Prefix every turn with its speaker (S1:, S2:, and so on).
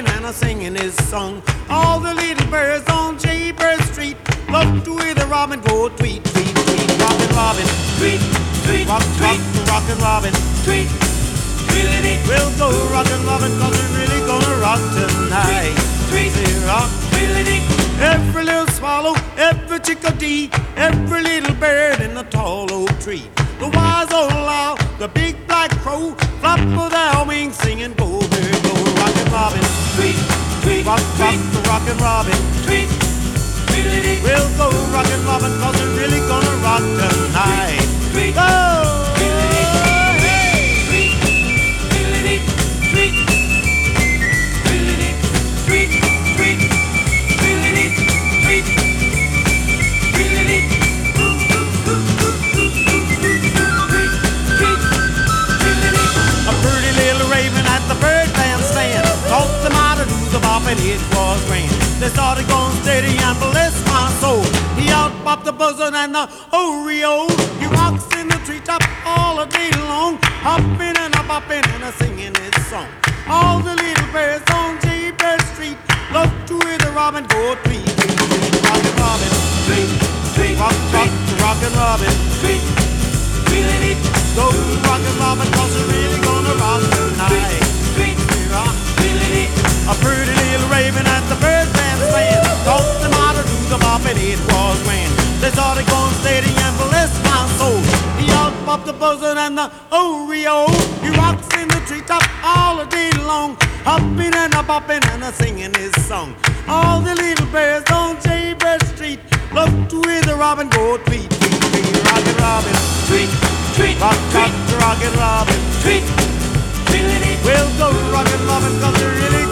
S1: and a singing his song. All the little birds on Jaybird Street love to hear the robin go tweet, tweet, tweet. Rockin' Robin,
S2: Tweet, tweet,
S1: rock, rock,
S2: tweet,
S1: rockin' Robin.
S2: tweet, tweet,
S1: We'll go rockin' Robin 'cause we're really gonna rock tonight.
S2: tweet,
S1: Say rock.
S2: tweet,
S1: Every little swallow, every chickadee, every little bird in the tall oak tree. The wise old owl, the big black crow, flap of their wings singing, go bird, go rockin' Robin.
S2: tweet, tweet,
S1: Rock, rock,
S2: tweet,
S1: rockin' Robin.
S2: tweet, tweet,
S1: We'll go rockin' Robin 'cause we're really gonna rock tonight.
S2: tweet,
S1: Go! A pretty little raven at the bird bandstand taught them how to do the bop and it was grand. They started going steady and bless my soul. He out popped the buzzard and the Oreo. He rocks in the treetop all the day long, hopping and a bopping and a singing his song. All the little birds on Jaybird Street love to hear the robin go tweet, tweet, tweet. Rockin' Robin,
S2: tweet, tweet,
S1: rock, rock, rockin' Robin.
S2: tweet, tweet,
S1: Go rockin' Robin 'cause we're really gonna rock tonight.
S2: tweet,
S1: Rock.
S2: tweet,
S1: A pretty little raven at the bird bandstand taught them how to do the bop and it was grand. They started going steady and bless my soul. He out popped the buzzard and the Oreo. He rocks in the treetop all the day long, hopping and a bopping and a singing his song. All the little birds on Jaybird Street love to hear the robin go tweet, tweet, tweet. Rockin' Robin,
S2: tweet, tweet,
S1: rock, rock,
S2: tweet,
S1: rockin' Robin.
S2: tweet, tweet,
S1: We'll go rockin' Robin 'cause we're really